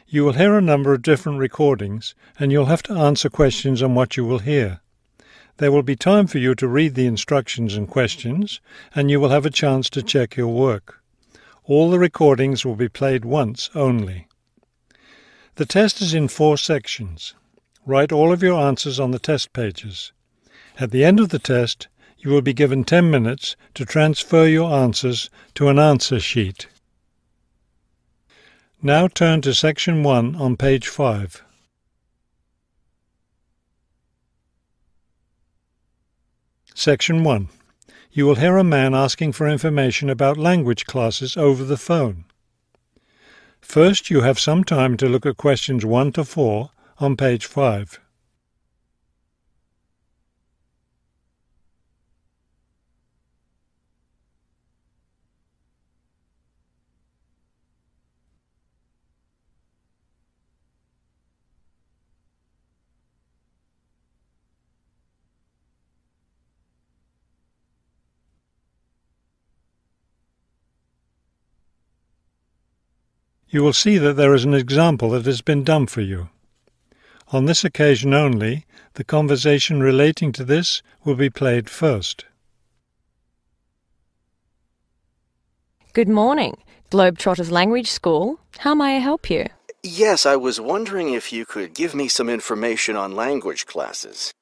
You will hear a number of different recordings, and you'll have to answer questions on what you will hear. There will be time for you to read the instructions and questions, and you will have a chance to check your work. All the recordings will be played once only. The test is in 4 sections. Write all of your answers on the test pages. At the end of the test, you will be given 10 minutes to transfer your answers to an answer sheet. Now turn to Section 1 on page 5. Section 1. You will hear a man asking for information about language classes over the phone. First, you have some time to look at questions 1 to 4 on page 5. You will see that there is an example that has been done for you. On this occasion only, the conversation relating to this will be played first. Good morning, Globetrotters Language School. How may I help you? Yes, I was wondering if you could give me some information on language classes.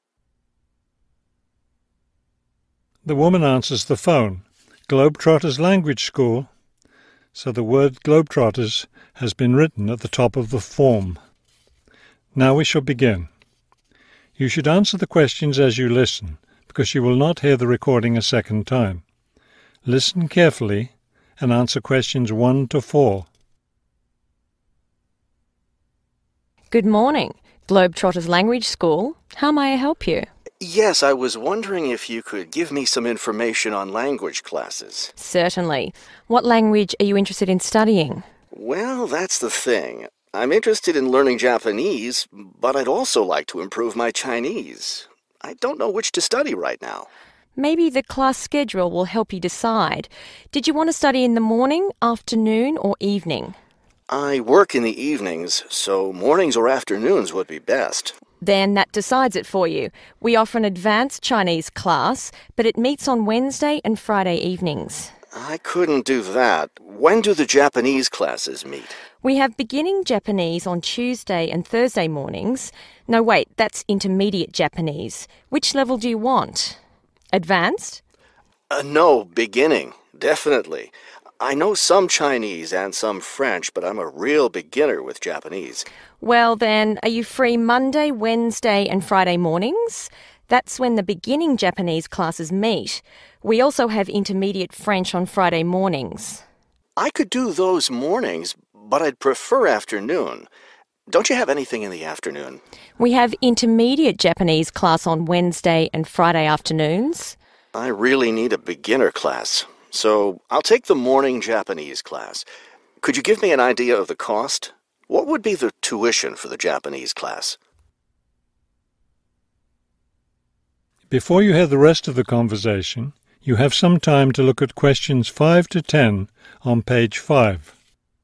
The woman answers the phone. Globetrotters Language School. So the word Globetrotters has been written at the top of the form. Now we shall begin. You should answer the questions as you listen, because you will not hear the recording a second time. Listen carefully and answer questions 1 to 4. Good morning, Globetrotters Language School. How may I help you? Yes, I was wondering if you could give me some information on language classes. Certainly. What language are you interested in studying? Well, that's the thing. I'm interested in learning Japanese, but I'd also like to improve my Chinese. I don't know which to study right now. Maybe the class schedule will help you decide. Did you want to study in the morning, afternoon, or evening? I work in the evenings, so mornings or afternoons would be best. Then that decides it for you. We offer an advanced Chinese class, but it meets on Wednesday and Friday evenings. I couldn't do that. When do the Japanese classes meet? We have beginning Japanese on Tuesday and Thursday mornings. No, wait, that's intermediate Japanese. Which level do you want? Advanced? No, beginning, definitely. I know some Chinese and some French, but I'm a real beginner with Japanese. Well then, are you free Monday, Wednesday and Friday mornings? That's when the beginning Japanese classes meet. We also have intermediate French on Friday mornings. I could do those mornings, but I'd prefer afternoon. Don't you have anything in the afternoon? We have intermediate Japanese class on Wednesday and Friday afternoons. I really need a beginner class, so I'll take the morning Japanese class. Could you give me an idea of the cost? What would be the tuition for the Japanese class? Before you hear the rest of the conversation, you have some time to look at questions 5 to 10 on page 5.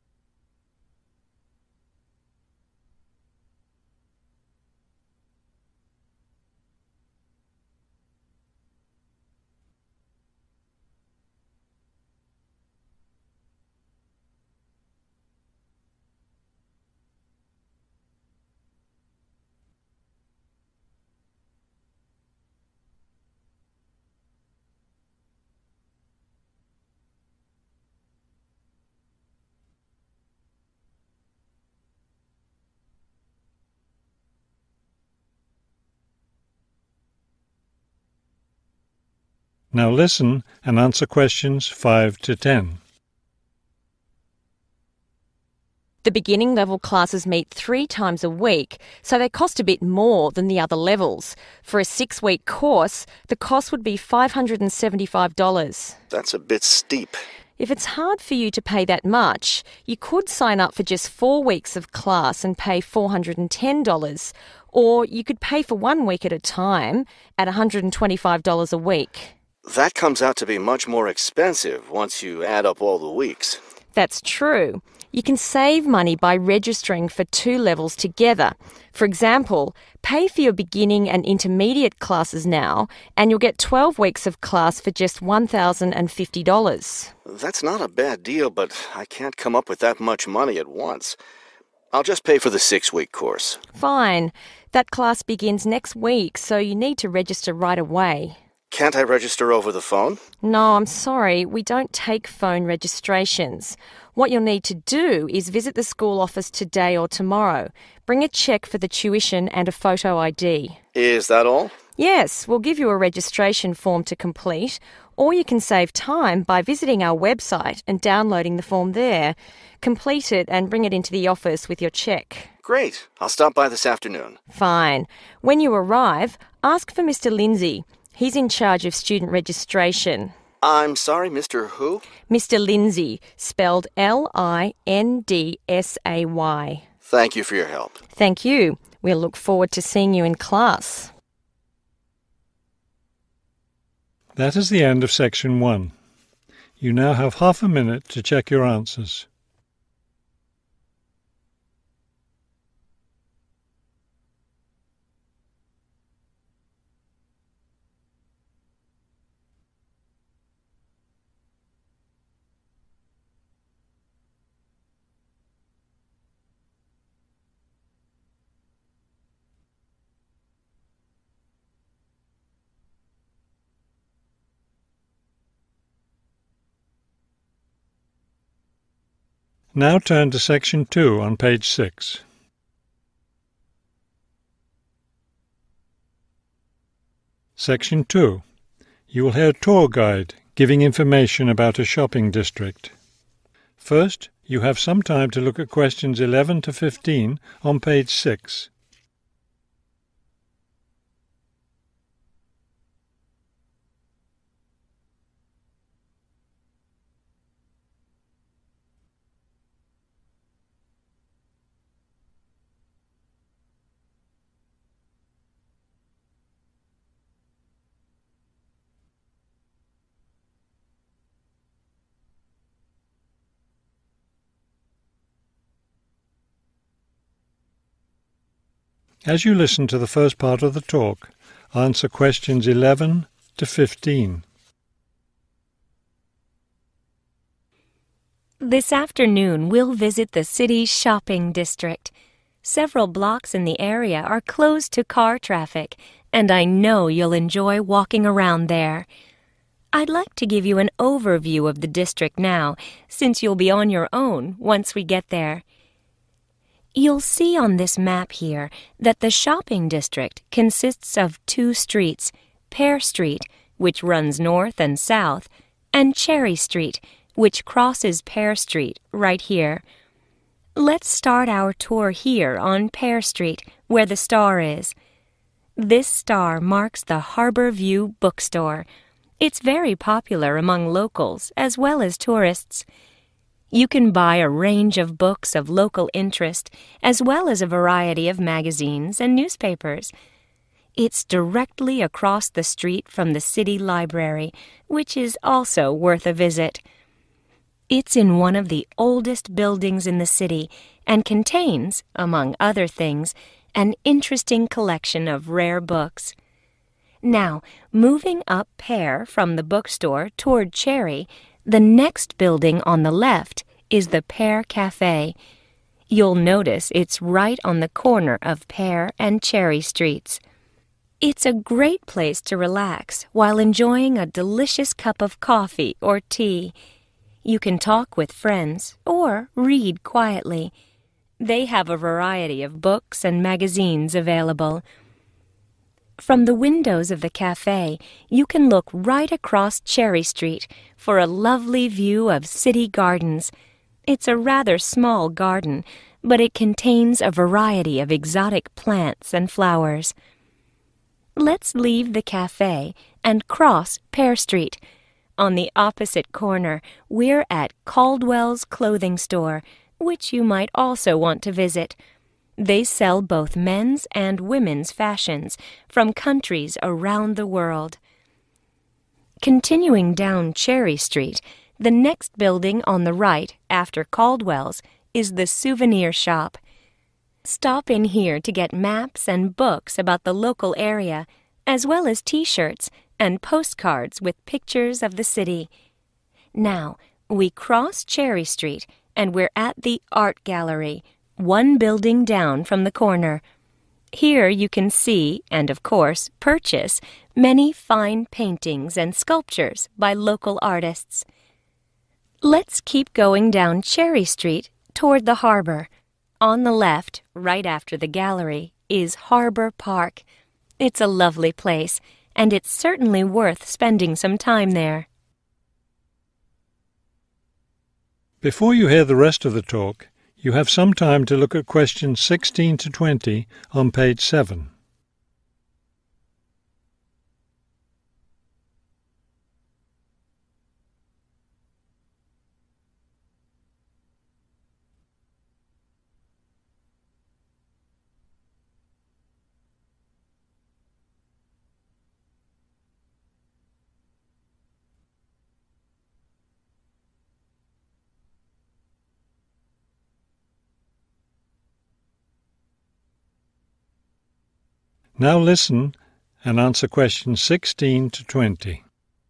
Now listen and answer questions 5 to 10. The beginning level classes meet 3 times a week, so they cost a bit more than the other levels. For a 6-week course, the cost would be $575. That's a bit steep. If it's hard for you to pay that much, you could sign up for just 4 weeks of class and pay $410, or you could pay for 1 week at a time at $125 a week. That comes out to be much more expensive once you add up all the weeks. That's true. You can save money by registering for 2 levels together. For example, pay for your beginning and intermediate classes now, and you'll get 12 weeks of class for just $1,050. That's not a bad deal, but I can't come up with that much money at once. I'll just pay for the 6-week course. Fine. That class begins next week, so you need to register right away. Can't I register over the phone? No, I'm sorry. We don't take phone registrations. What you'll need to do is visit the school office today or tomorrow. Bring a cheque for the tuition and a photo ID. Is that all? Yes, we'll give you a registration form to complete, or you can save time by visiting our website and downloading the form there. Complete it and bring it into the office with your cheque. Great. I'll stop by this afternoon. Fine. When you arrive, ask for Mr. Lindsay. He's in charge of student registration. I'm sorry, Mr. Who? Mr. Lindsay, spelled Lindsay. Thank you for your help. Thank you. We'll look forward to seeing you in class. That is the end of section 1. You now have half a minute to check your answers. Now turn to section 2 on page 6. Section 2. You will hear a tour guide giving information about a shopping district. First, you have some time to look at questions 11 to 15 on page 6. As you listen to the first part of the talk, answer questions 11 to 15. This afternoon, we'll visit the city's shopping district. Several blocks in the area are closed to car traffic, and I know you'll enjoy walking around there. I'd like to give you an overview of the district now, since you'll be on your own once we get there. You'll see on this map here that the shopping district consists of 2 streets, Pear Street, which runs north and south, and Cherry Street, which crosses Pear Street right here. Let's start our tour here on Pear Street, where the star is. This star marks the Harbor View Bookstore. It's very popular among locals as well as tourists. You can buy a range of books of local interest, as well as a variety of magazines and newspapers. It's directly across the street from the city library, which is also worth a visit. It's in one of the oldest buildings in the city and contains, among other things, an interesting collection of rare books. Now, moving up Pear from the bookstore toward Cherry, the next building on the left is the Pear Cafe. You'll notice it's right on the corner of Pear and Cherry Streets. It's a great place to relax while enjoying a delicious cup of coffee or tea. You can talk with friends or read quietly. They have a variety of books and magazines available. From the windows of the cafe, you can look right across Cherry Street for a lovely view of city gardens. It's a rather small garden, but it contains a variety of exotic plants and flowers. Let's leave the cafe and cross Pear Street. On the opposite corner, we're at Caldwell's Clothing Store, which you might also want to visit. They sell both men's and women's fashions from countries around the world. Continuing down Cherry Street, the next building on the right after Caldwell's is the souvenir shop. Stop in here to get maps and books about the local area, as well as T-shirts and postcards with pictures of the city. Now, we cross Cherry Street and we're at the Art Gallery, one building down from the corner. Here you can see, and of course purchase, many fine paintings and sculptures by local artists. Let's keep going down Cherry Street toward the harbor. On the left, right after the gallery, is Harbor Park. It's a lovely place, and it's certainly worth spending some time there. Before you hear the rest of the talk, you have some time to look at questions 16 to 20 on page 7. Now listen and answer questions 16 to 20.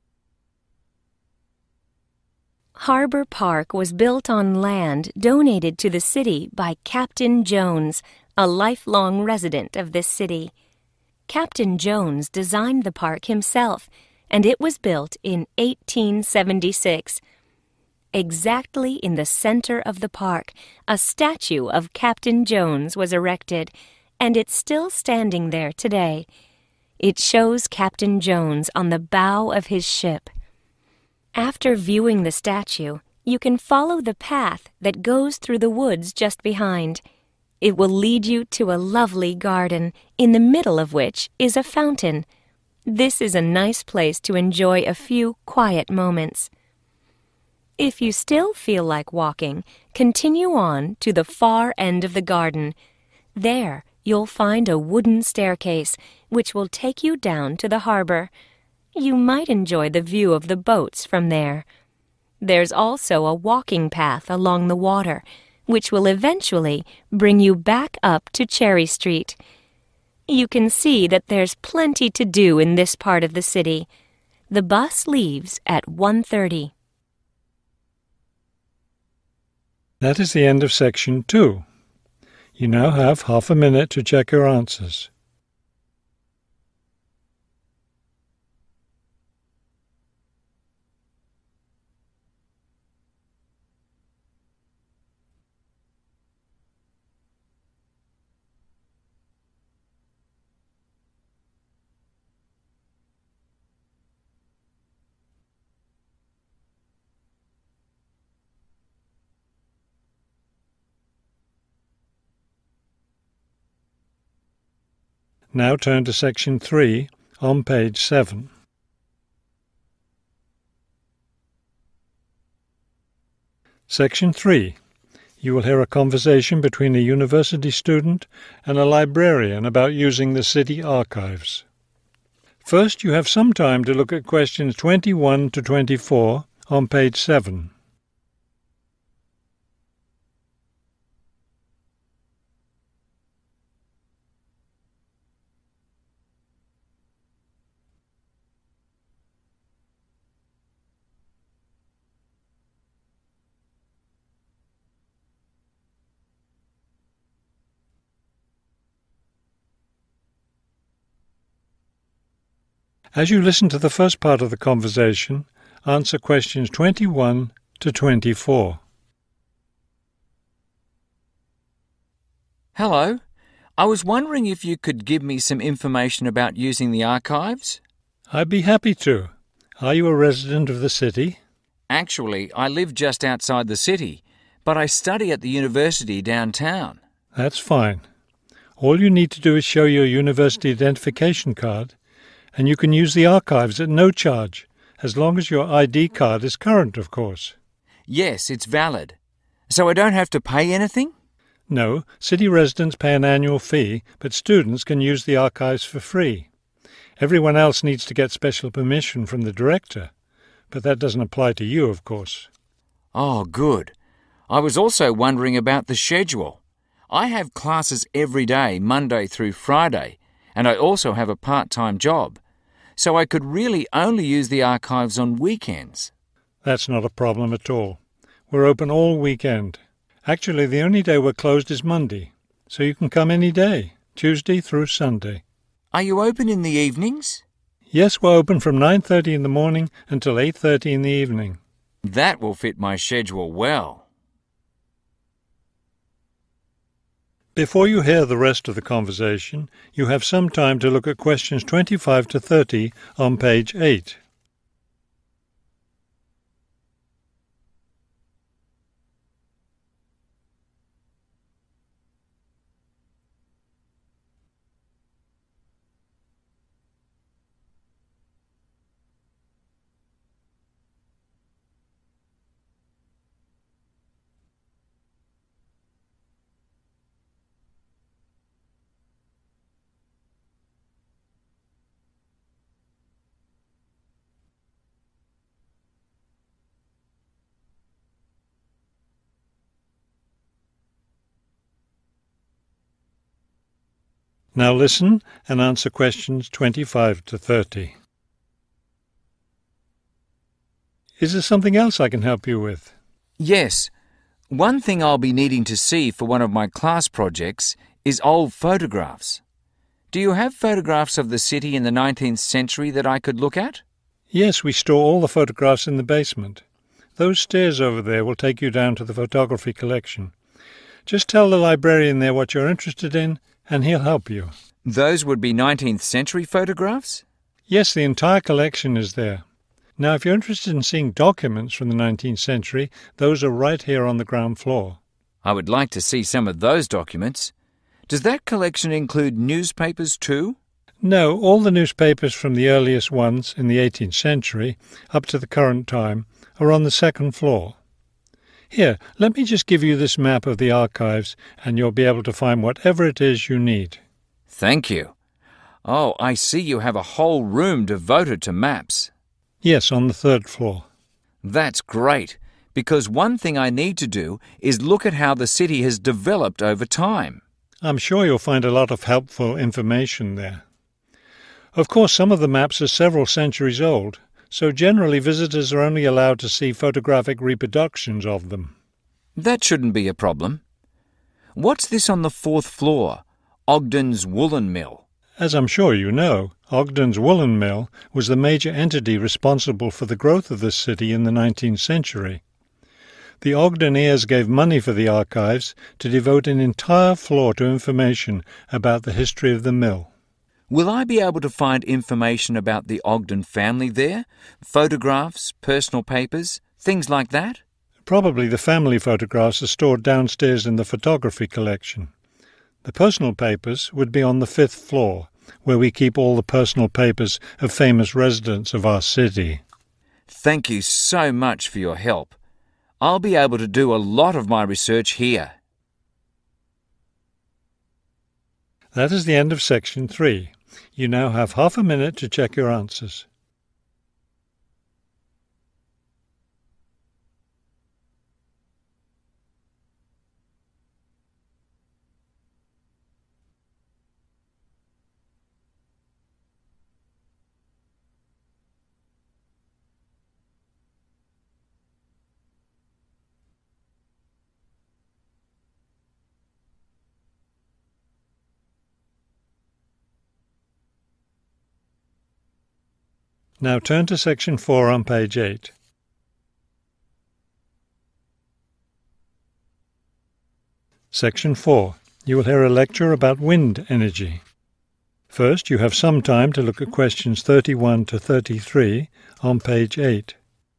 Harbor Park was built on land donated to the city by Captain Jones, a lifelong resident of this city. Captain Jones designed the park himself, and it was built in 1876. Exactly in the center of the park, a statue of Captain Jones was erected, and it's still standing there today. It shows Captain Jones on the bow of his ship. After viewing the statue, you can follow the path that goes through the woods just behind. It will lead you to a lovely garden, in the middle of which is a fountain. This is a nice place to enjoy a few quiet moments. If you still feel like walking, continue on to the far end of the garden. There, you'll find a wooden staircase, which will take you down to the harbor. You might enjoy the view of the boats from there. There's also a walking path along the water, which will eventually bring you back up to Cherry Street. You can see that there's plenty to do in this part of the city. The bus leaves at 1:30. That is the end of section 2. You now have half a minute to check your answers. Now turn to section 3 on page 7. Section 3. You will hear a conversation between a university student and a librarian about using the city archives. First, you have some time to look at questions 21 to 24 on page 7. As you listen to the first part of the conversation, answer questions 21 to 24. Hello. I was wondering if you could give me some information about using the archives? I'd be happy to. Are you a resident of the city? Actually, I live just outside the city, but I study at the university downtown. That's fine. All you need to do is show your university identification card, and you can use the archives at no charge, as long as your ID card is current, of course. Yes, it's valid. So I don't have to pay anything? No, city residents pay an annual fee, but students can use the archives for free. Everyone else needs to get special permission from the director, but that doesn't apply to you, of course. Oh, good. I was also wondering about the schedule. I have classes every day, Monday through Friday, and I also have a part-time job, so I could really only use the archives on weekends. That's not a problem at all. We're open all weekend. Actually, the only day we're closed is Monday, so you can come any day, Tuesday through Sunday. Are you open in the evenings? Yes, we're open from 9:30 in the morning until 8:30 in the evening. That will fit my schedule well. Before you hear the rest of the conversation, you have some time to look at questions 25 to 30 on page 8. Now listen and answer questions 25 to 30. Is there something else I can help you with? Yes. One thing I'll be needing to see for one of my class projects is old photographs. Do you have photographs of the city in the 19th century that I could look at? Yes, we store all the photographs in the basement. Those stairs over there will take you down to the photography collection. Just tell the librarian there what you're interested in, and he'll help you. Those would be 19th century photographs? Yes, the entire collection is there. Now, if you're interested in seeing documents from the 19th century, those are right here on the ground floor. I would like to see some of those documents. Does that collection include newspapers too? No, all the newspapers from the earliest ones in the 18th century up to the current time are on the second floor. Here, let me just give you this map of the archives and you'll be able to find whatever it is you need. Thank you. Oh, I see you have a whole room devoted to maps. Yes, on the third floor. That's great, because one thing I need to do is look at how the city has developed over time. I'm sure you'll find a lot of helpful information there. Of course, some of the maps are several centuries old, so generally visitors are only allowed to see photographic reproductions of them. That shouldn't be a problem. What's this on the fourth floor? Ogden's Woolen Mill. As I'm sure you know, Ogden's Woolen Mill was the major entity responsible for the growth of this city in the 19th century. The Ogdeniers gave money for the archives to devote an entire floor to information about the history of the mill. Will I be able to find information about the Ogden family there? Photographs, personal papers, things like that? Probably the family photographs are stored downstairs in the photography collection. The personal papers would be on the fifth floor, where we keep all the personal papers of famous residents of our city. Thank you so much for your help. I'll be able to do a lot of my research here. That is the end of section 3. You now have half a minute to check your answers. Now turn to section 4 on page 8. Section 4. You will hear a lecture about wind energy. First, you have some time to look at questions 31 to 33 on page 8.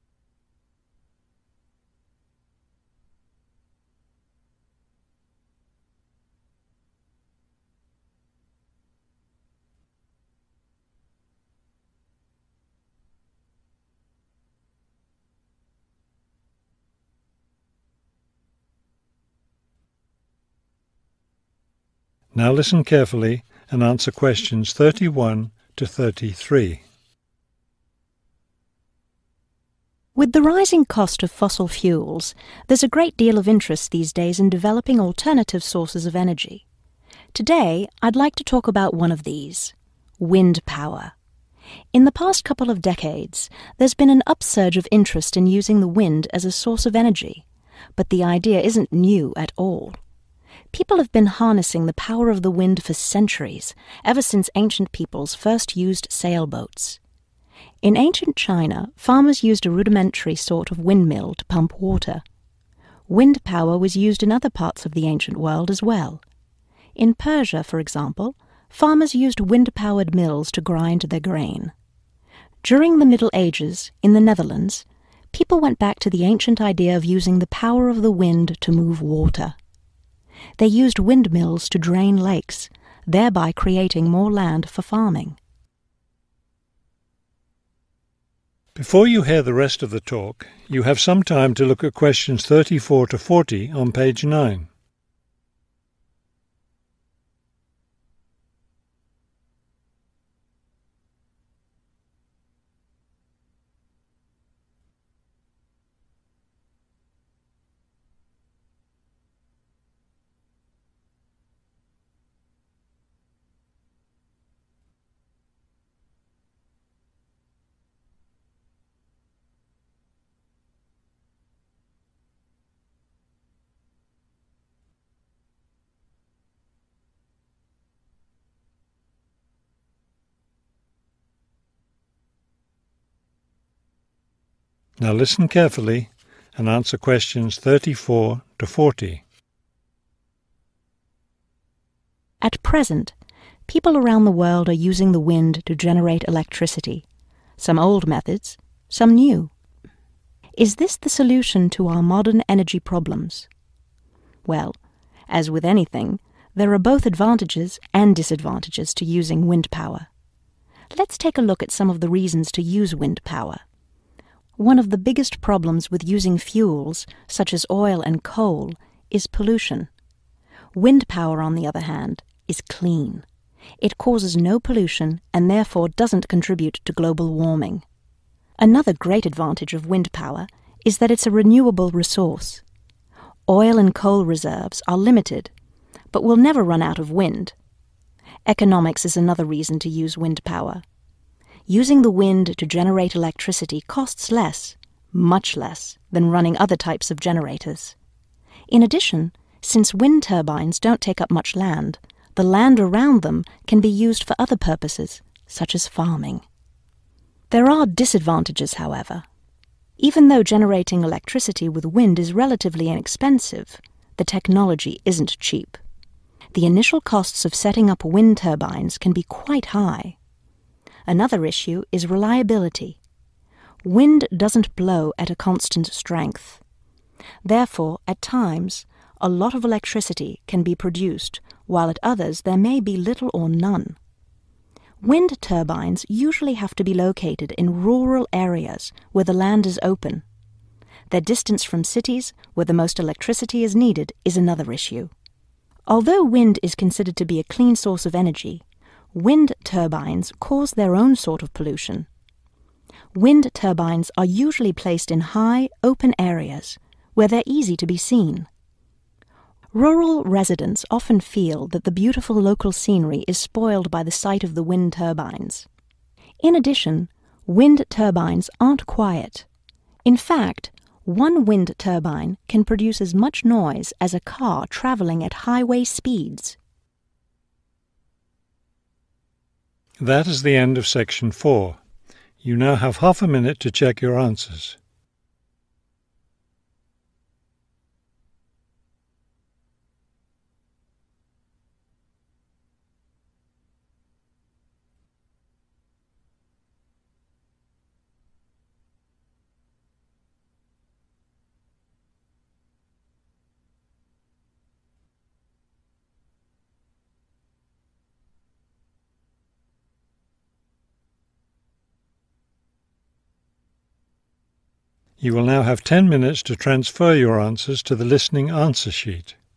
Now listen carefully and answer questions 31 to 33. With the rising cost of fossil fuels, there's a great deal of interest these days in developing alternative sources of energy. Today, I'd like to talk about one of these: wind power. In the past couple of decades, there's been an upsurge of interest in using the wind as a source of energy, but the idea isn't new at all. People have been harnessing the power of the wind for centuries, ever since ancient peoples first used sailboats. In ancient China, farmers used a rudimentary sort of windmill to pump water. Wind power was used in other parts of the ancient world as well. In Persia, for example, farmers used wind-powered mills to grind their grain. During the Middle Ages, in the Netherlands, people went back to the ancient idea of using the power of the wind to move water. They used windmills to drain lakes, thereby creating more land for farming. Before you hear the rest of the talk, you have some time to look at questions 34 to 40 on page 9. Now listen carefully and answer questions 34 to 40. At present, people around the world are using the wind to generate electricity, some old methods, some new. Is this the solution to our modern energy problems? Well, as with anything, there are both advantages and disadvantages to using wind power. Let's take a look at some of the reasons to use wind power. One of the biggest problems with using fuels, such as oil and coal, is pollution. Wind power, on the other hand, is clean. It causes no pollution and therefore doesn't contribute to global warming. Another great advantage of wind power is that it's a renewable resource. Oil and coal reserves are limited, but will never run out of wind. Economics is another reason to use wind power. Using the wind to generate electricity costs less, much less, than running other types of generators. In addition, since wind turbines don't take up much land, the land around them can be used for other purposes, such as farming. There are disadvantages, however. Even though generating electricity with wind is relatively inexpensive, the technology isn't cheap. The initial costs of setting up wind turbines can be quite high. Another issue is reliability. Wind doesn't blow at a constant strength. Therefore, at times, a lot of electricity can be produced, while at others there may be little or none. Wind turbines usually have to be located in rural areas where the land is open. Their distance from cities, where the most electricity is needed, is another issue. Although wind is considered to be a clean source of energy, wind turbines cause their own sort of pollution. Wind turbines are usually placed in high, open areas where they're easy to be seen. Rural residents often feel that the beautiful local scenery is spoiled by the sight of the wind turbines. In addition, wind turbines aren't quiet. In fact, one wind turbine can produce as much noise as a car traveling at highway speeds. That is the end of section 4. You now have half a minute to check your answers. You will now have 10 minutes to transfer your answers to the listening answer sheet.